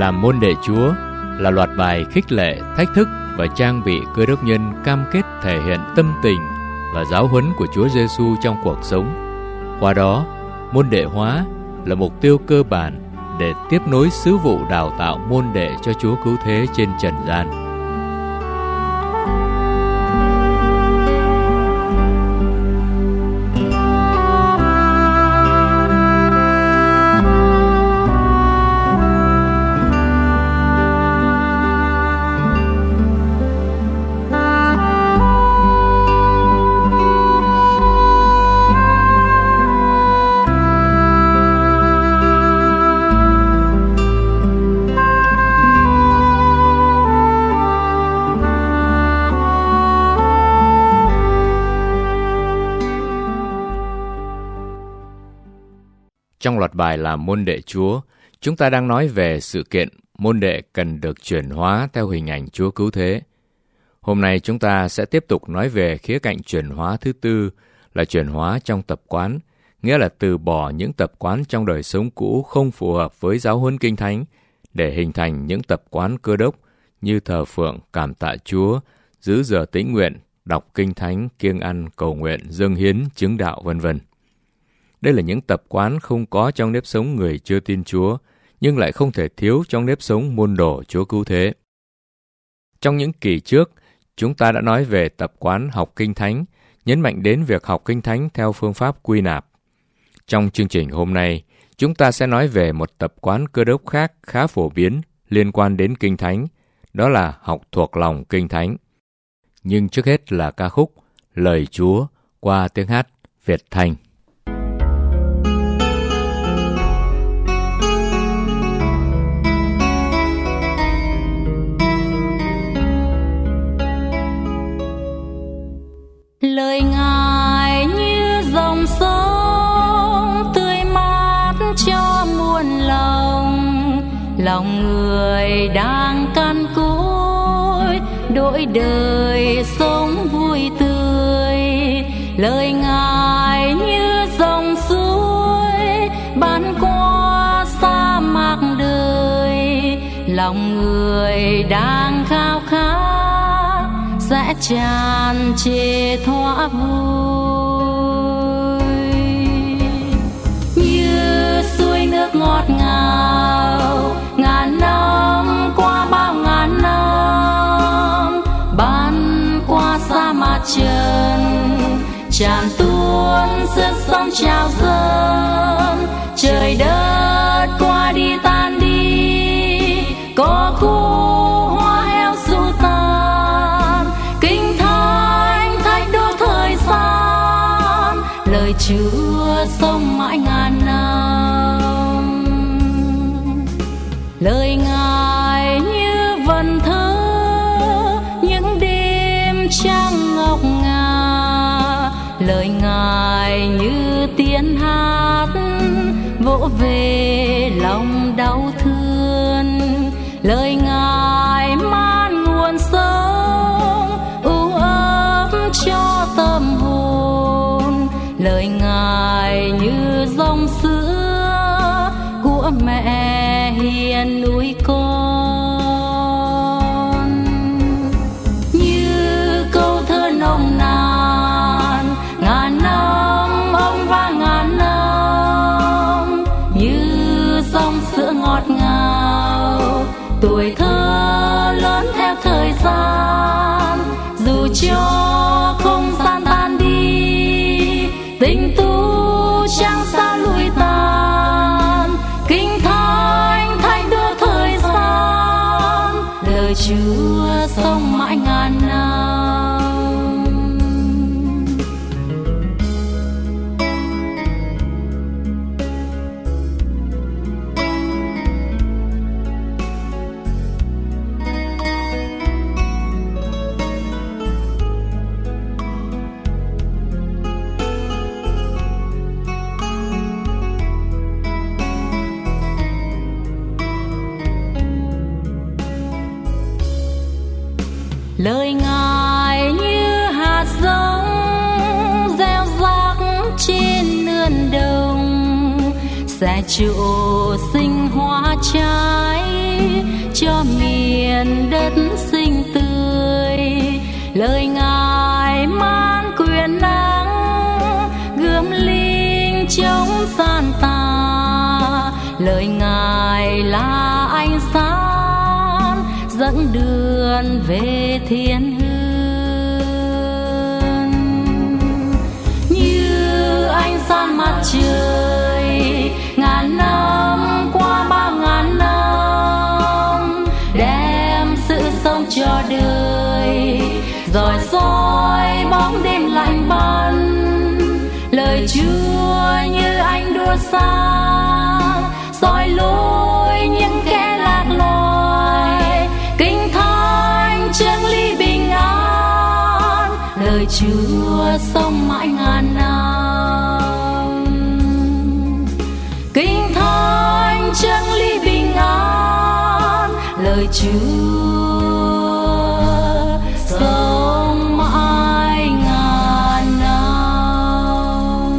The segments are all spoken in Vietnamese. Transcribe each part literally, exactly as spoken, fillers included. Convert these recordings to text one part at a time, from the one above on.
Làm môn đệ Chúa là loạt bài khích lệ, thách thức và trang bị Cơ đốc nhân cam kết thể hiện tâm tình và giáo huấn của Chúa Giêsu trong cuộc sống. Qua đó, môn đệ hóa là mục tiêu cơ bản để tiếp nối sứ vụ đào tạo môn đệ cho Chúa Cứu Thế trên trần gian. Trong loạt bài làm môn đệ Chúa, chúng ta đang nói về sự kiện môn đệ cần được chuyển hóa theo hình ảnh Chúa Cứu Thế. Hôm nay chúng ta sẽ tiếp tục nói về khía cạnh chuyển hóa thứ tư là chuyển hóa trong tập quán, nghĩa là từ bỏ những tập quán trong đời sống cũ không phù hợp với giáo huấn Kinh Thánh để hình thành những tập quán Cơ đốc như thờ phượng, cảm tạ Chúa, giữ giờ tĩnh nguyện, đọc Kinh Thánh, kiêng ăn, cầu nguyện, dâng hiến, chứng đạo, vân vân. Đây là những tập quán không có trong nếp sống người chưa tin Chúa, nhưng lại không thể thiếu trong nếp sống môn đồ Chúa Cứu Thế. Trong những kỳ trước, chúng ta đã nói về tập quán học Kinh Thánh, nhấn mạnh đến việc học Kinh Thánh theo phương pháp quy nạp. Trong chương trình hôm nay, chúng ta sẽ nói về một tập quán Cơ đốc khác khá phổ biến liên quan đến Kinh Thánh, đó là học thuộc lòng Kinh Thánh. Nhưng trước hết là ca khúc Lời Chúa qua tiếng hát Việt Thanh. Lời Ngài như dòng sông tươi mát cho muôn lòng, lòng người đang cằn cỗi đổi đời sống vui tươi. Lời Ngài như dòng suối bắn qua sa mạc đời, lòng người đang khao khát sẽ tràn trề thỏa vui. Như suối nước ngọt ngào ngàn năm qua bao ngàn năm, bắn qua sa mạc trần tràn tuôn sức sống trào dâng. Trời đất qua đi tan đi, có khu hoa eo ru tàn. Kinh Thánh thách đo thời gian, lời Chúa sống mãi ngàn năm. Lời Ngài như vần thơ những đêm trăng ngọc ngà, lời Ngài như tiếng hát vỗ về lòng đau thương. Lời Ngài man nguồn sống u ấm cho tâm hồn, lời Ngài như dòng sữa của mẹ hiền nuôi con. Như câu thơ nồng nàn ngàn năm ông vang ngàn năm, như dòng sữa ngọt ngào tuổi thơ lớn theo thời gian. Dù cho không gian tan đi, tình tu chẳng sao lụi tàn. Kinh Thánh thách đo thời gian, lời Chúa sống mãi ngàn năm. Lời Ngài như hạt giống gieo rắc trên nương đồng, sẽ trụ sinh hoa trái cho miền đất xinh tươi. Lời Ngài mang quyền năng gươm linh chống gian tà. Lời Ngài là ánh sáng dẫn đường về thiên hương. Như ánh sáng mặt trời ngàn năm qua ba ngàn năm, đem sự sống cho đời, rồi soi bóng đêm lạnh băng. Lời Chúa như ánh đuốc sáng soi lối những kẻ lạc loài. Kinh thánh chân lý bình an, lời Chúa sống mãi ngàn năm. Kinh thánh chân lý bình an, lời Chúa sống mãi ngàn năm.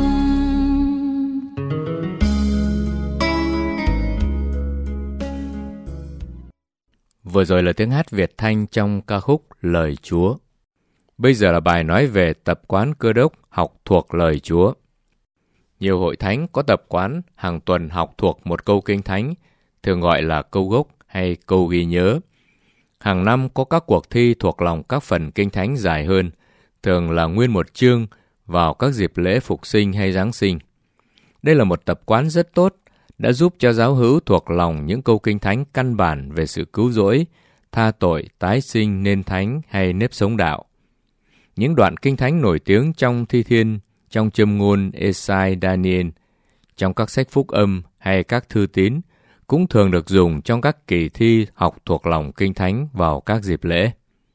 Vừa rồi là tiếng hát Việt Thanh trong ca khúc Lời Chúa. Bây giờ là bài nói về tập quán Cơ Đốc học thuộc lời Chúa. Nhiều hội thánh có tập quán hàng tuần học thuộc một câu kinh thánh, thường gọi là câu gốc hay câu ghi nhớ. Hàng năm có các cuộc thi thuộc lòng các phần kinh thánh dài hơn, thường là nguyên một chương vào các dịp lễ Phục sinh hay Giáng sinh. Đây là một tập quán rất tốt, đã giúp cho giáo hữu thuộc lòng những câu kinh thánh căn bản về sự cứu rỗi, tha tội, tái sinh nên thánh hay nếp sống đạo. Những đoạn kinh thánh nổi tiếng trong Thi Thiên, trong Châm ngôn Ê-sai, Daniel, trong các sách phúc âm hay các thư tín, cũng thường được dùng trong các kỳ thi học thuộc lòng kinh thánh vào các dịp lễ.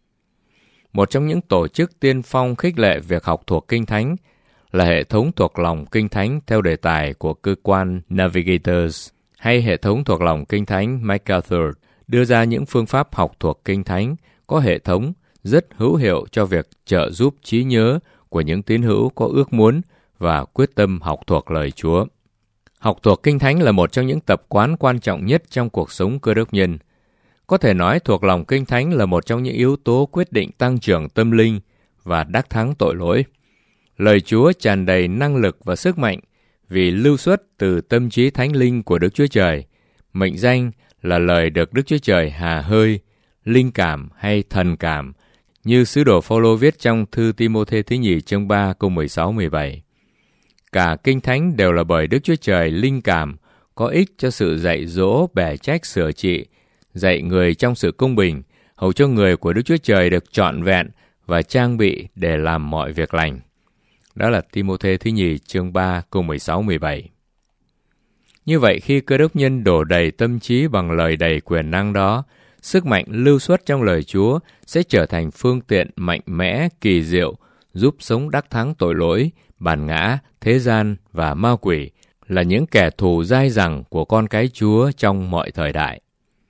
Một trong những tổ chức tiên phong khích lệ việc học thuộc kinh thánh là hệ thống thuộc lòng kinh thánh theo đề tài của cơ quan Navigators hay hệ thống thuộc lòng kinh thánh MacArthur, đưa ra những phương pháp học thuộc kinh thánh có hệ thống rất hữu hiệu cho việc trợ giúp trí nhớ của những tín hữu có ước muốn và quyết tâm học thuộc lời Chúa. Học thuộc kinh thánh là một trong những tập quán quan trọng nhất trong cuộc sống Cơ Đốc nhân. Có thể nói thuộc lòng kinh thánh là một trong những yếu tố quyết định tăng trưởng tâm linh và đắc thắng tội lỗi. Lời Chúa tràn đầy năng lực và sức mạnh vì lưu xuất từ tâm trí thánh linh của Đức Chúa Trời. Mệnh danh là lời được Đức Chúa Trời hà hơi, linh cảm hay thần cảm, như sứ đồ Phao-lô viết trong thư Ti-mô-thê thứ nhì chương ba câu mười sáu mười bảy. Cả kinh thánh đều là bởi Đức Chúa Trời linh cảm, có ích cho sự dạy dỗ, bẻ trách, sửa trị, dạy người trong sự công bình, hầu cho người của Đức Chúa Trời được trọn vẹn và trang bị để làm mọi việc lành. Đó là Ti-mô-thê thứ nhì chương ba câu mười sáu mười bảy. Như vậy, khi Cơ Đốc nhân đổ đầy tâm trí bằng lời đầy quyền năng đó, sức mạnh lưu xuất trong lời Chúa sẽ trở thành phương tiện mạnh mẽ, kỳ diệu, giúp sống đắc thắng tội lỗi, bản ngã, thế gian và ma quỷ, là những kẻ thù dai dẳng của con cái Chúa trong mọi thời đại.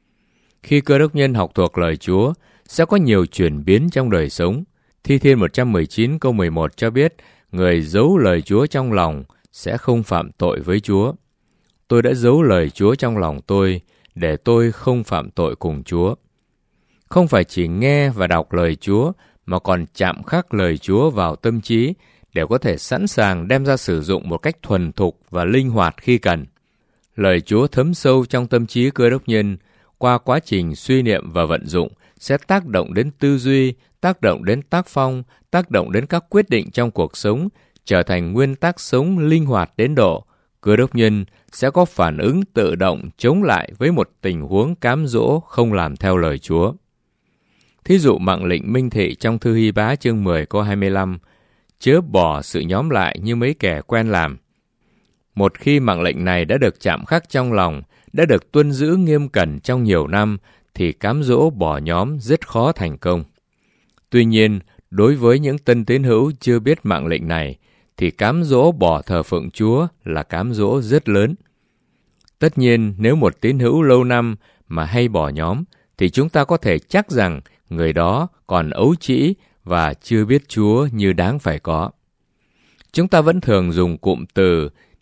Khi Cơ Đốc nhân học thuộc lời Chúa, sẽ có nhiều chuyển biến trong đời sống. Thi Thiên một trăm mười chín câu mười một cho biết, người giấu lời Chúa trong lòng sẽ không phạm tội với Chúa. Tôi đã giấu lời Chúa trong lòng tôi, để tôi không phạm tội cùng Chúa. Không phải chỉ nghe và đọc lời Chúa, mà còn chạm khắc lời Chúa vào tâm trí để có thể sẵn sàng đem ra sử dụng một cách thuần thục và linh hoạt khi cần. Lời Chúa thấm sâu trong tâm trí Cơ Đốc nhân qua quá trình suy niệm và vận dụng sẽ tác động đến tư duy, tác động đến tác phong, tác động đến các quyết định trong cuộc sống, trở thành nguyên tắc sống linh hoạt đến độ Cơ Đốc nhân sẽ có phản ứng tự động chống lại với một tình huống cám dỗ không làm theo lời Chúa. Thí dụ mạng lệnh minh thị trong thư Hy Bá chương mười câu hai mươi lăm, chớ bỏ sự nhóm lại như mấy kẻ quen làm. Một khi mạng lệnh này đã được chạm khắc trong lòng, đã được tuân giữ nghiêm cẩn trong nhiều năm, thì cám dỗ bỏ nhóm rất khó thành công. Tuy nhiên, đối với những tân tín hữu chưa biết mạng lệnh này, thì cám dỗ bỏ thờ phượng Chúa là cám dỗ rất lớn. Tất nhiên, nếu một tín hữu lâu năm mà hay bỏ nhóm, thì chúng ta có thể chắc rằng người đó còn ấu trĩ và chưa biết Chúa như đáng phải có. Chúng ta vẫn thường dùng cụm từ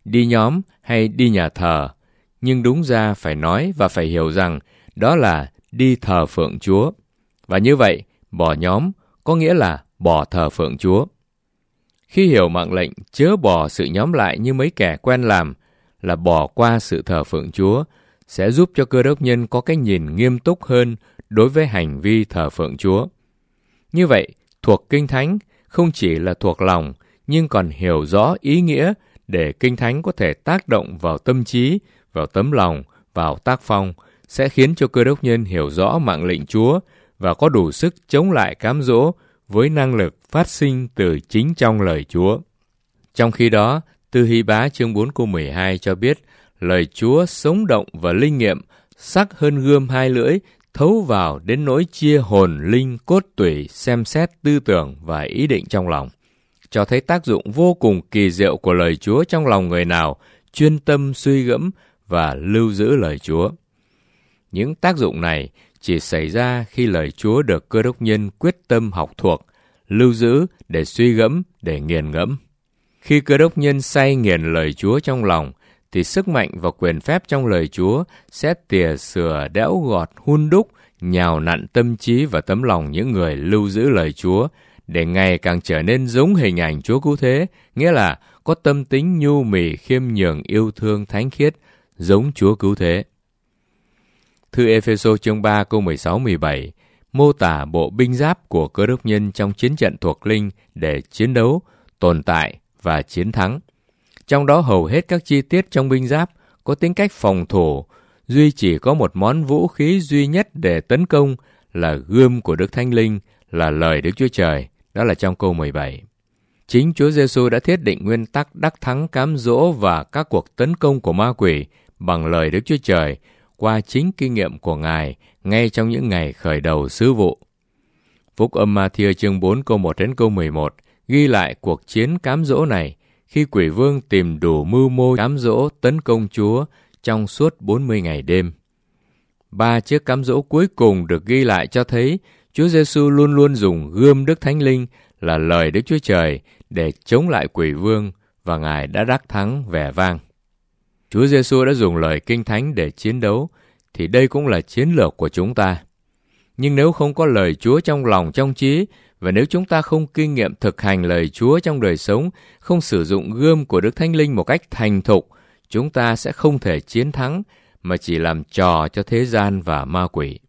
đi nhóm hay đi nhà thờ, nhưng đúng ra phải nói và phải hiểu rằng đó là đi thờ phượng Chúa. Và như vậy, bỏ nhóm có nghĩa là bỏ thờ phượng Chúa. Khi hiểu mạng lệnh chớ bỏ sự nhóm lại như mấy kẻ quen làm, là bỏ qua sự thờ phượng Chúa, sẽ giúp cho cơ đốc nhân có cái nhìn nghiêm túc hơn đối với hành vi thờ phượng Chúa. Như vậy, thuộc Kinh Thánh không chỉ là thuộc lòng, nhưng còn hiểu rõ ý nghĩa để Kinh Thánh có thể tác động vào tâm trí, vào tấm lòng, vào tác phong, sẽ khiến cho cơ đốc nhân hiểu rõ mạng lệnh Chúa và có đủ sức chống lại cám dỗ với năng lực phát sinh từ chính trong lời Chúa. Trong khi đó, Tư Hy Bá chương bốn câu mười hai cho biết, lời Chúa sống động và linh nghiệm, sắc hơn gươm hai lưỡi, thấu vào đến nỗi chia hồn linh cốt tủy, xem xét tư tưởng và ý định trong lòng, cho thấy tác dụng vô cùng kỳ diệu của lời Chúa trong lòng người nào chuyên tâm suy gẫm và lưu giữ lời Chúa. Những tác dụng này chỉ xảy ra khi lời Chúa được cơ đốc nhân quyết tâm học thuộc, lưu giữ để suy gẫm, để nghiền ngẫm. Khi cơ đốc nhân say nghiền lời Chúa trong lòng, thì sức mạnh và quyền phép trong lời Chúa sẽ tỉa sửa, đẽo gọt, hun đúc, nhào nặn tâm trí và tấm lòng những người lưu giữ lời Chúa, để ngày càng trở nên giống hình ảnh Chúa Cứu Thế, nghĩa là có tâm tính nhu mì, khiêm nhường, yêu thương, thánh khiết, giống Chúa Cứu Thế. Thư Ê-phê-sô chương ba câu mười sáu mười bảy mô tả bộ binh giáp của cơ đốc nhân trong chiến trận thuộc linh để chiến đấu, tồn tại và chiến thắng. Trong đó hầu hết các chi tiết trong binh giáp có tính cách phòng thủ, duy chỉ có một món vũ khí duy nhất để tấn công là gươm của Đức Thánh Linh, là lời Đức Chúa Trời, đó là trong câu mười bảy. Chính Chúa Giêsu đã thiết định nguyên tắc đắc thắng cám dỗ và các cuộc tấn công của ma quỷ bằng lời Đức Chúa Trời qua chính kinh nghiệm của Ngài ngay trong những ngày khởi đầu sứ vụ. Phúc âm Ma-thi-ơ chương bốn câu một đến câu mười một ghi lại cuộc chiến cám dỗ này khi quỷ vương tìm đủ mưu mô cám dỗ tấn công Chúa trong suốt bốn mươi ngày đêm. Ba chiếc cám dỗ cuối cùng được ghi lại cho thấy Chúa Giêsu luôn luôn dùng gươm Đức Thánh Linh là lời Đức Chúa Trời để chống lại quỷ vương, và Ngài đã đắc thắng vẻ vang. Chúa Giêsu đã dùng lời Kinh Thánh để chiến đấu, thì đây cũng là chiến lược của chúng ta. Nhưng nếu không có lời Chúa trong lòng trong trí, và nếu chúng ta không kinh nghiệm thực hành lời Chúa trong đời sống, không sử dụng gươm của Đức Thánh Linh một cách thành thục, chúng ta sẽ không thể chiến thắng, mà chỉ làm trò cho thế gian và ma quỷ.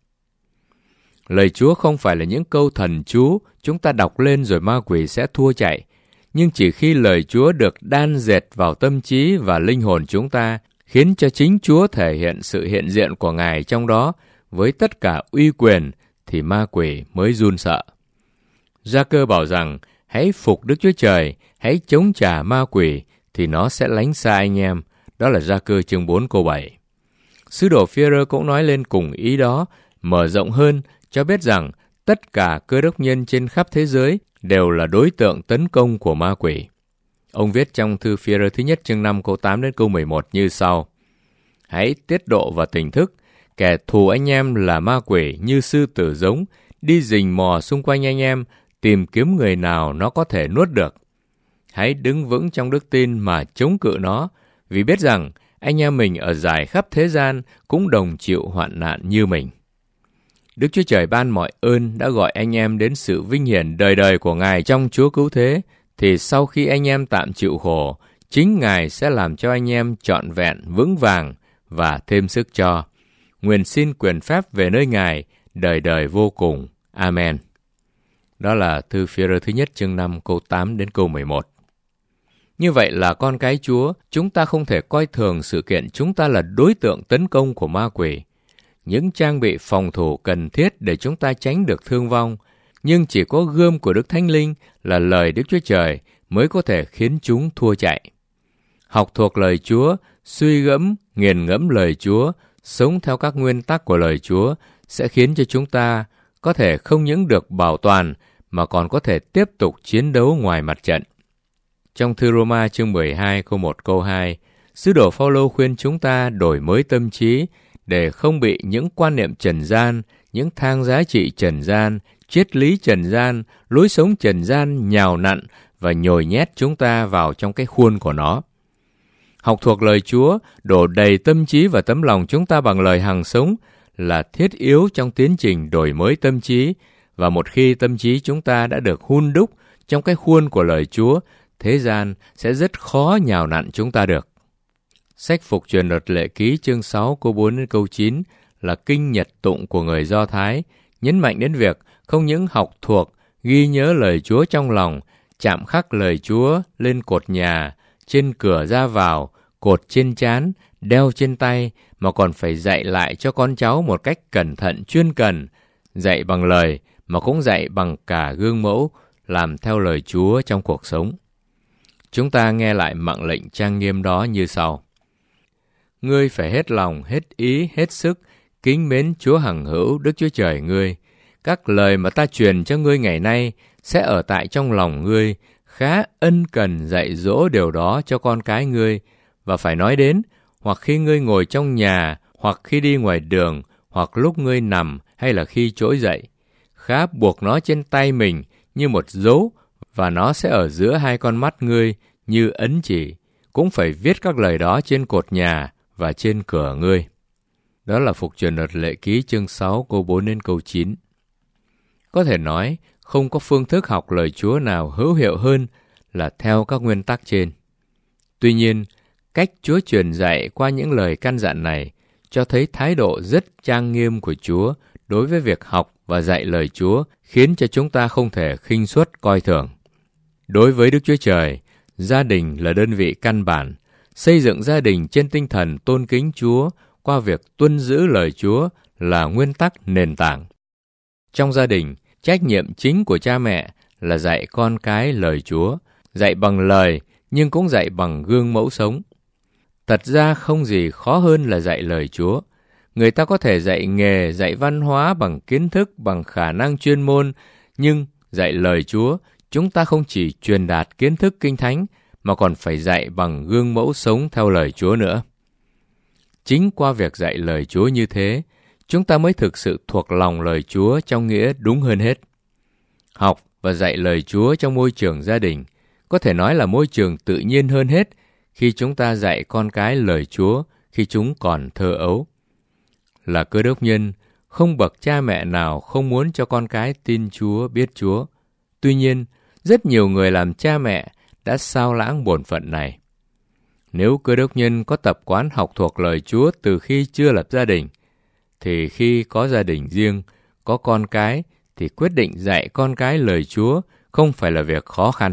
Lời Chúa không phải là những câu thần chú chúng ta đọc lên rồi ma quỷ sẽ thua chạy, nhưng chỉ khi lời Chúa được đan dệt vào tâm trí và linh hồn chúng ta, khiến cho chính Chúa thể hiện sự hiện diện của Ngài trong đó với tất cả uy quyền, thì ma quỷ mới run sợ. Gia-cơ bảo rằng, hãy phục Đức Chúa Trời, hãy chống trả ma quỷ, thì nó sẽ lánh xa anh em. Đó là Gia-cơ chương bốn câu bảy. Sứ đồ Phi-e-rơ cũng nói lên cùng ý đó, mở rộng hơn, cho biết rằng tất cả cơ đốc nhân trên khắp thế giới đều là đối tượng tấn công của ma quỷ. Ông viết trong thư Phi-e-rơ thứ nhất chương năm câu tám đến câu mười một như sau: Hãy tiết độ và tỉnh thức, kẻ thù anh em là ma quỷ như sư tử giống, đi rình mò xung quanh anh em, tìm kiếm người nào nó có thể nuốt được. Hãy đứng vững trong đức tin mà chống cự nó, vì biết rằng anh em mình ở rải khắp thế gian cũng đồng chịu hoạn nạn như mình. Đức Chúa Trời ban mọi ơn đã gọi anh em đến sự vinh hiển đời đời của Ngài trong Chúa Cứu Thế, thì sau khi anh em tạm chịu khổ, chính Ngài sẽ làm cho anh em trọn vẹn, vững vàng và thêm sức cho. Nguyện xin quyền phép về nơi Ngài, đời đời vô cùng. Amen. Đó là thư Phi-e-rơ thứ nhất chương năm câu tám đến câu mười một. Như vậy là con cái Chúa, chúng ta không thể coi thường sự kiện chúng ta là đối tượng tấn công của ma quỷ. Những trang bị phòng thủ cần thiết để chúng ta tránh được thương vong, nhưng chỉ có gươm của Đức Thánh Linh là lời Đức Chúa Trời mới có thể khiến chúng thua chạy. Học thuộc lời Chúa, suy gẫm, nghiền ngẫm lời Chúa, sống theo các nguyên tắc của lời Chúa sẽ khiến cho chúng ta có thể không những được bảo toàn mà còn có thể tiếp tục chiến đấu ngoài mặt trận. Trong thư Roma chương mười hai câu một câu hai, sứ đồ Phao-lô khuyên chúng ta đổi mới tâm trí để không bị những quan niệm trần gian, những thang giá trị trần gian, triết lý trần gian, lối sống trần gian nhào nặn và nhồi nhét chúng ta vào trong cái khuôn của nó. Học thuộc lời Chúa, đổ đầy tâm trí và tấm lòng chúng ta bằng lời hằng sống là thiết yếu trong tiến trình đổi mới tâm trí, và một khi tâm trí chúng ta đã được hun đúc trong cái khuôn của lời Chúa, thế gian sẽ rất khó nhào nặn chúng ta được. Sách Phục Truyền Luật Lệ Ký chương sáu câu bốn đến câu chín là kinh nhật tụng của người Do Thái, nhấn mạnh đến việc không những học thuộc, ghi nhớ lời Chúa trong lòng, chạm khắc lời Chúa lên cột nhà, trên cửa ra vào, cột trên trán, đeo trên tay, mà còn phải dạy lại cho con cháu một cách cẩn thận chuyên cần, dạy bằng lời mà cũng dạy bằng cả gương mẫu, làm theo lời Chúa trong cuộc sống. Chúng ta nghe lại mạng lệnh trang nghiêm đó như sau. Ngươi phải hết lòng, hết ý, hết sức, kính mến Chúa hằng hữu Đức Chúa Trời ngươi. Các lời mà ta truyền cho ngươi ngày nay sẽ ở tại trong lòng ngươi, khá ân cần dạy dỗ điều đó cho con cái ngươi, và phải nói đến, hoặc khi ngươi ngồi trong nhà, hoặc khi đi ngoài đường, hoặc lúc ngươi nằm, hay là khi trỗi dậy. Khá buộc nó trên tay mình như một dấu, và nó sẽ ở giữa hai con mắt ngươi như ấn chỉ. Cũng phải viết các lời đó trên cột nhà và trên cửa ngươi. Đó là Phục Truyền Luật Lệ Ký chương sáu câu bốn đến câu chín. Có thể nói, không có phương thức học lời Chúa nào hữu hiệu hơn là theo các nguyên tắc trên. Tuy nhiên, cách Chúa truyền dạy qua những lời căn dặn này cho thấy thái độ rất trang nghiêm của Chúa đối với việc học và dạy lời Chúa, khiến cho chúng ta không thể khinh suất coi thường. Đối với Đức Chúa Trời, gia đình là đơn vị căn bản, xây dựng gia đình trên tinh thần tôn kính Chúa qua việc tuân giữ lời Chúa là nguyên tắc nền tảng. Trong gia đình, trách nhiệm chính của cha mẹ là dạy con cái lời Chúa, dạy bằng lời nhưng cũng dạy bằng gương mẫu sống. Thật ra không gì khó hơn là dạy lời Chúa. Người ta có thể dạy nghề, dạy văn hóa bằng kiến thức, bằng khả năng chuyên môn, nhưng dạy lời Chúa, chúng ta không chỉ truyền đạt kiến thức kinh thánh, mà còn phải dạy bằng gương mẫu sống theo lời Chúa nữa. Chính qua việc dạy lời Chúa như thế, chúng ta mới thực sự thuộc lòng lời Chúa trong nghĩa đúng hơn hết. Học và dạy lời Chúa trong môi trường gia đình có thể nói là môi trường tự nhiên hơn hết khi chúng ta dạy con cái lời Chúa khi chúng còn thơ ấu. Là Cơ Đốc nhân, không bậc cha mẹ nào không muốn cho con cái tin Chúa, biết Chúa. Tuy nhiên, rất nhiều người làm cha mẹ đã sao lãng bổn phận này. Nếu Cơ Đốc nhân có tập quán học thuộc lời Chúa từ khi chưa lập gia đình, thì khi có gia đình riêng, có con cái, thì quyết định dạy con cái lời Chúa không phải là việc khó khăn.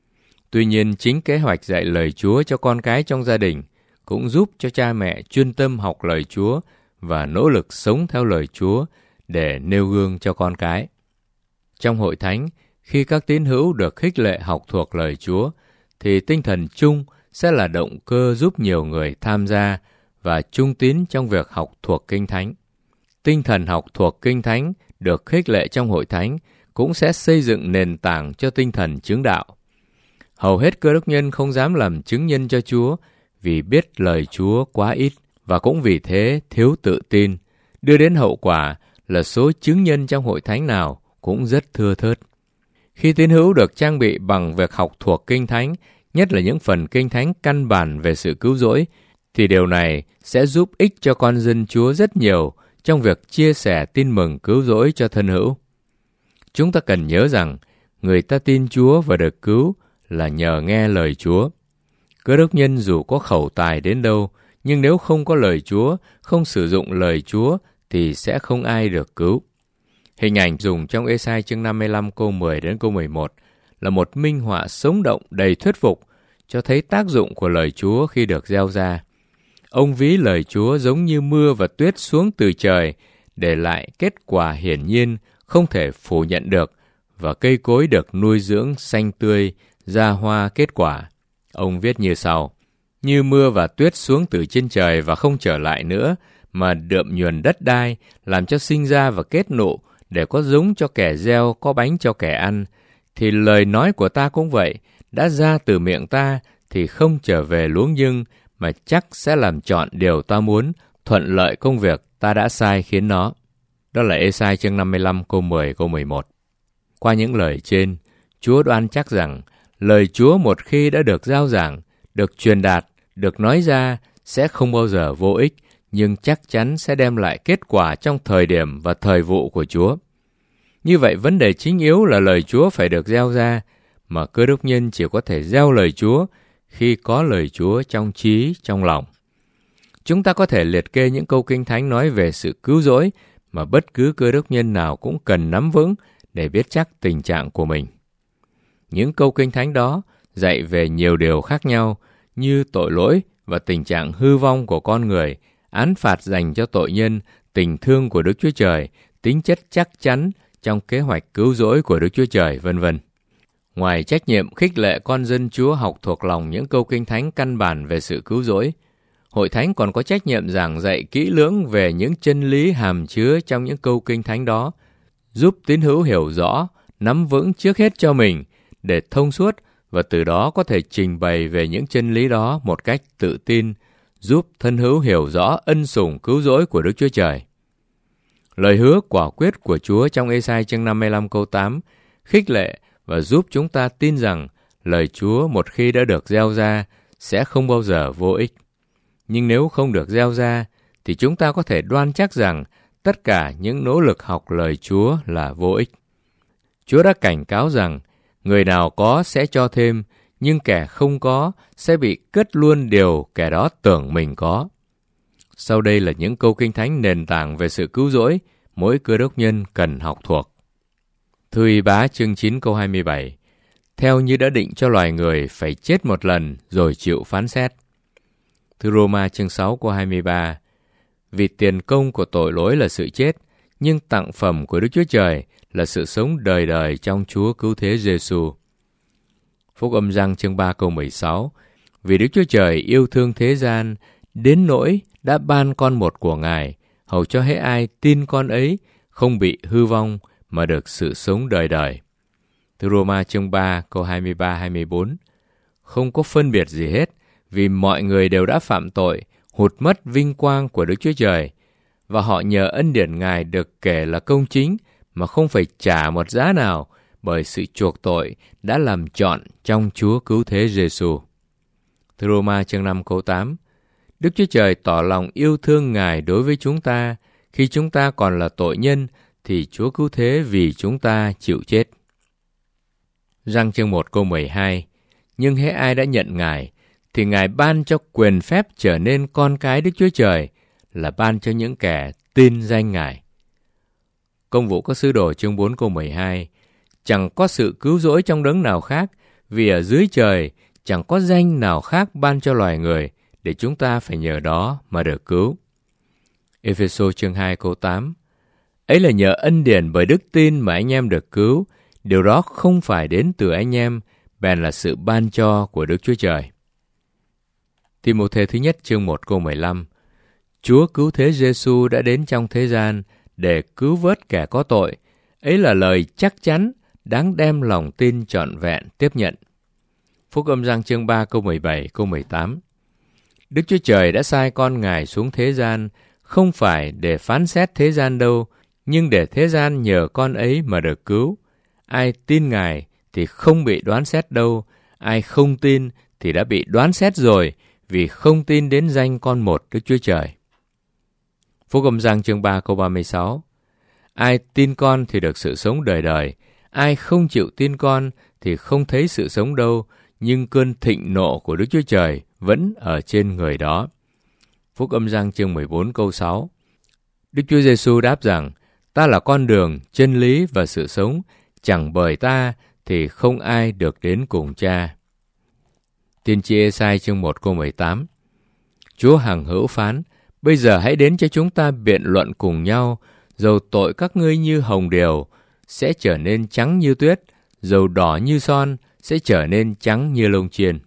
Tuy nhiên, chính kế hoạch dạy lời Chúa cho con cái trong gia đình cũng giúp cho cha mẹ chuyên tâm học lời Chúa và nỗ lực sống theo lời Chúa để nêu gương cho con cái. Trong hội thánh, khi các tín hữu được khích lệ học thuộc lời Chúa, thì tinh thần chung sẽ là động cơ giúp nhiều người tham gia và trung tín trong việc học thuộc Kinh Thánh. Tinh thần học thuộc Kinh Thánh được khích lệ trong hội thánh cũng sẽ xây dựng nền tảng cho tinh thần chứng đạo. Hầu hết Cơ Đốc nhân không dám làm chứng nhân cho Chúa vì biết lời Chúa quá ít và cũng vì thế thiếu tự tin, đưa đến hậu quả là số chứng nhân trong hội thánh nào cũng rất thưa thớt. Khi tín hữu được trang bị bằng việc học thuộc Kinh Thánh, nhất là những phần Kinh Thánh căn bản về sự cứu rỗi, thì điều này sẽ giúp ích cho con dân Chúa rất nhiều trong việc chia sẻ tin mừng cứu rỗi cho thân hữu. Chúng ta cần nhớ rằng, người ta tin Chúa và được cứu là nhờ nghe lời Chúa. Cơ đốc nhân dù có khẩu tài đến đâu, nhưng nếu không có lời Chúa, không sử dụng lời Chúa, thì sẽ không ai được cứu. Hình ảnh dùng trong Ê-sai chương năm mươi lăm câu mười đến câu mười một là một minh họa sống động đầy thuyết phục, cho thấy tác dụng của lời Chúa khi được gieo ra. Ông ví lời Chúa giống như mưa và tuyết xuống từ trời, để lại kết quả hiển nhiên không thể phủ nhận được, và cây cối được nuôi dưỡng xanh tươi, ra hoa kết quả. Ông viết như sau: như mưa và tuyết xuống từ trên trời và không trở lại nữa, mà đượm nhuần đất đai, làm cho sinh ra và kết nụ, để có giống cho kẻ gieo, có bánh cho kẻ ăn, thì lời nói của ta cũng vậy, đã ra từ miệng ta thì không trở về luống dưng, mà chắc sẽ làm trọn điều ta muốn, thuận lợi công việc ta đã sai khiến nó. Đó là Ê-sai chương năm mươi lăm câu mười câu mười một. Qua những lời trên, Chúa đoan chắc rằng lời Chúa một khi đã được rao giảng, được truyền đạt, được nói ra sẽ không bao giờ vô ích, nhưng chắc chắn sẽ đem lại kết quả trong thời điểm và thời vụ của Chúa. Như vậy, vấn đề chính yếu là lời Chúa phải được gieo ra, mà Cơ Đốc nhân chỉ có thể gieo lời Chúa khi có lời Chúa trong trí, trong lòng. Chúng ta có thể liệt kê những câu Kinh Thánh nói về sự cứu rỗi mà bất cứ Cơ Đốc nhân nào cũng cần nắm vững để biết chắc tình trạng của mình. Những câu Kinh Thánh đó dạy về nhiều điều khác nhau, như tội lỗi và tình trạng hư vong của con người, án phạt dành cho tội nhân, tình thương của Đức Chúa Trời, tính chất chắc chắn trong kế hoạch cứu rỗi của Đức Chúa Trời, vân vân. Ngoài trách nhiệm khích lệ con dân Chúa học thuộc lòng những câu Kinh Thánh căn bản về sự cứu rỗi, Hội Thánh còn có trách nhiệm giảng dạy kỹ lưỡng về những chân lý hàm chứa trong những câu Kinh Thánh đó, giúp tín hữu hiểu rõ, nắm vững trước hết cho mình để thông suốt và từ đó có thể trình bày về những chân lý đó một cách tự tin, giúp thân hữu hiểu rõ ân sủng cứu rỗi của Đức Chúa Trời. Lời hứa quả quyết của Chúa trong Ê-sai chương năm mươi lăm câu tám khích lệ và giúp chúng ta tin rằng lời Chúa một khi đã được gieo ra sẽ không bao giờ vô ích. Nhưng nếu không được gieo ra thì chúng ta có thể đoan chắc rằng tất cả những nỗ lực học lời Chúa là vô ích. Chúa đã cảnh cáo rằng người nào có sẽ cho thêm, nhưng kẻ không có sẽ bị cất luôn điều kẻ đó tưởng mình có. Sau đây là những câu Kinh Thánh nền tảng về sự cứu rỗi mỗi Cơ Đốc nhân cần học thuộc. Thư Y Bá chương chín câu hai mươi bảy: Theo như đã định cho loài người phải chết một lần rồi chịu phán xét. Thư Rô-ma chương sáu câu hai mươi ba: Vì tiền công của tội lỗi là sự chết, nhưng tặng phẩm của Đức Chúa Trời là sự sống đời đời trong Chúa Cứu Thế Giê-xu. Phúc Âm Giăng chương ba câu mười sáu: Vì Đức Chúa Trời yêu thương thế gian đến nỗi đã ban con một của Ngài, hầu cho hễ ai tin con ấy không bị hư vong mà được sự sống đời đời. Thư Rô-ma chương ba câu hai mươi ba hai mươi bốn: Không có phân biệt gì hết, vì mọi người đều đã phạm tội, hụt mất vinh quang của Đức Chúa Trời, và họ nhờ ân điển Ngài được kể là công chính mà không phải trả một giá nào, bởi sự chuộc tội đã làm trọn trong Chúa Cứu Thế Giê-xu. Thư Rô-ma chương năm câu tám: Đức Chúa Trời tỏ lòng yêu thương Ngài đối với chúng ta, khi chúng ta còn là tội nhân thì Chúa Cứu Thế vì chúng ta chịu chết. Giăng chương một câu mười hai: Nhưng hễ ai đã nhận Ngài thì Ngài ban cho quyền phép trở nên con cái Đức Chúa Trời, là ban cho những kẻ tin danh Ngài. Công vụ các sứ đồ chương bốn câu mười hai: Chẳng có sự cứu rỗi trong đấng nào khác, vì ở dưới trời chẳng có danh nào khác ban cho loài người, để chúng ta phải nhờ đó mà được cứu. Ê-phê-sô chương hai câu tám: Ấy là nhờ ân điển bởi đức tin mà anh em được cứu, điều đó không phải đến từ anh em, bèn là sự ban cho của Đức Chúa Trời. Ti-mô-thê thứ nhất chương một câu mười lăm: Chúa Cứu Thế Giê-xu đã đến trong thế gian để cứu vớt kẻ có tội. Ấy là lời chắc chắn, đáng đem lòng tin trọn vẹn tiếp nhận. Phúc Âm Giăng chương ba câu mười bảy câu mười tám: Đức Chúa Trời đã sai con Ngài xuống thế gian, không phải để phán xét thế gian đâu, nhưng để thế gian nhờ con ấy mà được cứu. Ai tin Ngài thì không bị đoán xét đâu, ai không tin thì đã bị đoán xét rồi, vì không tin đến danh con một Đức Chúa Trời. Phúc Âm Giăng chương ba câu ba mươi sáu: Ai tin con thì được sự sống đời đời, ai không chịu tin con thì không thấy sự sống đâu, nhưng cơn thịnh nộ của Đức Chúa Trời vẫn ở trên người đó. Phúc Âm Giăng chương mười bốn câu sáu: Đức Chúa Giê-xu đáp rằng: Ta là con đường, chân lý và sự sống, chẳng bởi ta thì không ai được đến cùng Cha. Tiên tri Ê-sai chương một câu mười tám: Chúa hằng hữu phán: Bây giờ hãy đến cho chúng ta biện luận cùng nhau, dầu tội các ngươi như hồng điều sẽ trở nên trắng như tuyết, dầu đỏ như son sẽ trở nên trắng như lông chiên.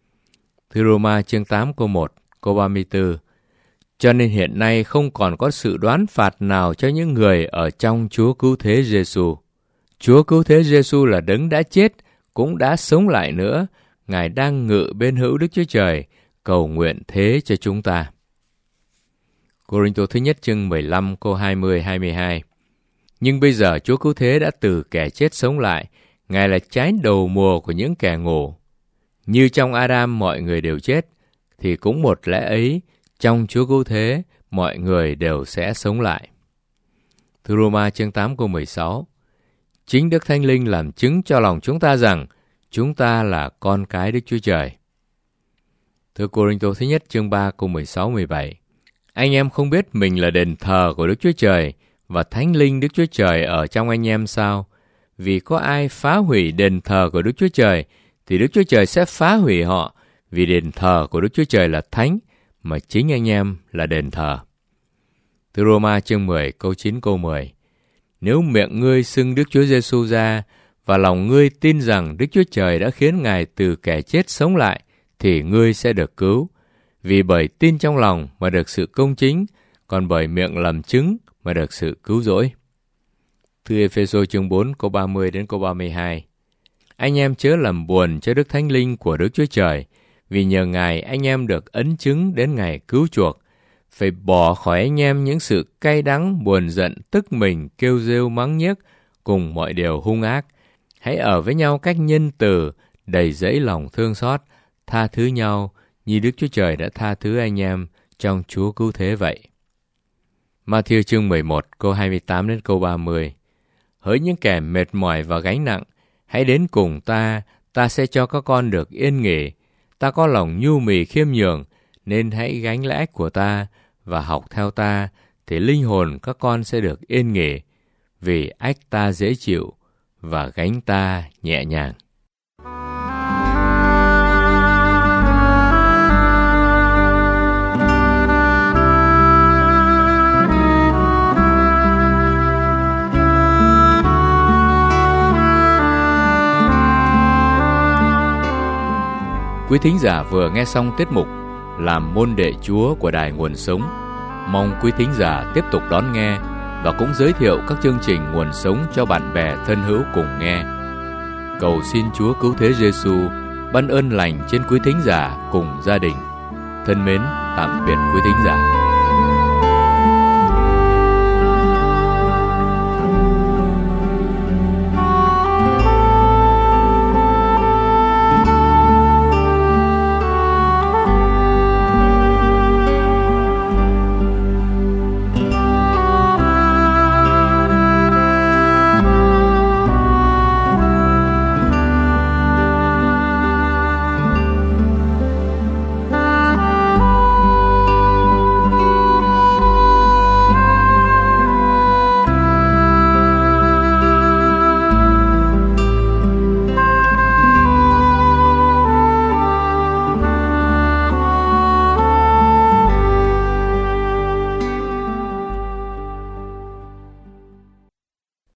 Thư Rô-ma chương tám câu một câu ba mươi tư: Cho nên hiện nay không còn có sự đoán phạt nào cho những người ở trong Chúa Cứu Thế Giê-xu. Chúa Cứu Thế Giê-xu là đấng đã chết, cũng đã sống lại nữa. Ngài đang ngự bên hữu Đức Chúa Trời, cầu nguyện thế cho chúng ta. Cô-rinh-tô thứ nhất chương mười lăm câu hai mươi hai mươi hai: Nhưng bây giờ Chúa Cứu Thế đã từ kẻ chết sống lại, Ngài là trái đầu mùa của những kẻ ngủ. Như trong Adam mọi người đều chết, thì cũng một lẽ ấy, trong Chúa cứu thế, mọi người đều sẽ sống lại. Thư Roma chương tám câu mười sáu. Chính Đức Thánh Linh làm chứng cho lòng chúng ta rằng chúng ta là con cái Đức Chúa Trời. Thư Cô-rinh-tô thứ nhất chương ba câu mười sáu mười bảy. Anh em không biết mình là đền thờ của Đức Chúa Trời và Thánh Linh Đức Chúa Trời ở trong anh em sao? Vì có ai phá hủy đền thờ của Đức Chúa Trời thì Đức Chúa Trời sẽ phá hủy họ, vì đền thờ của Đức Chúa Trời là thánh, mà chính anh em là đền thờ. Từ Roma chương mười câu chín câu mười. Nếu miệng ngươi xưng Đức Chúa Giêsu ra và lòng ngươi tin rằng Đức Chúa Trời đã khiến Ngài từ kẻ chết sống lại, thì ngươi sẽ được cứu. Vì bởi tin trong lòng mà được sự công chính, còn bởi miệng làm chứng mà được sự cứu rỗi. Thư Ê-phê-sô chương bốn câu ba mươi đến câu ba mươi hai. Anh em chớ làm buồn cho Đức Thánh Linh của Đức Chúa Trời, vì nhờ Ngài anh em được ấn chứng đến ngày cứu chuộc. Phải bỏ khỏi anh em những sự cay đắng, buồn giận, tức mình, kêu rêu mắng nhiếc, cùng mọi điều hung ác. Hãy ở với nhau cách nhân từ, đầy dẫy lòng thương xót, tha thứ nhau, như Đức Chúa Trời đã tha thứ anh em trong Chúa cứu thế vậy. Ma-thi-ơ chương mười một câu hai mươi tám đến câu ba mươi. Hỡi những kẻ mệt mỏi và gánh nặng, hãy đến cùng ta, ta sẽ cho các con được yên nghỉ. Ta có lòng nhu mì khiêm nhường, nên hãy gánh lấy ách của ta và học theo ta, thì linh hồn các con sẽ được yên nghỉ, vì ách ta dễ chịu và gánh ta nhẹ nhàng. Quý thính giả vừa nghe xong tiết mục Làm môn đệ Chúa của Đài Nguồn Sống. Mong quý thính giả tiếp tục đón nghe và cũng giới thiệu các chương trình Nguồn Sống cho bạn bè thân hữu cùng nghe. Cầu xin Chúa Cứu Thế Giêsu ban ơn lành trên quý thính giả cùng gia đình. Thân mến, tạm biệt quý thính giả.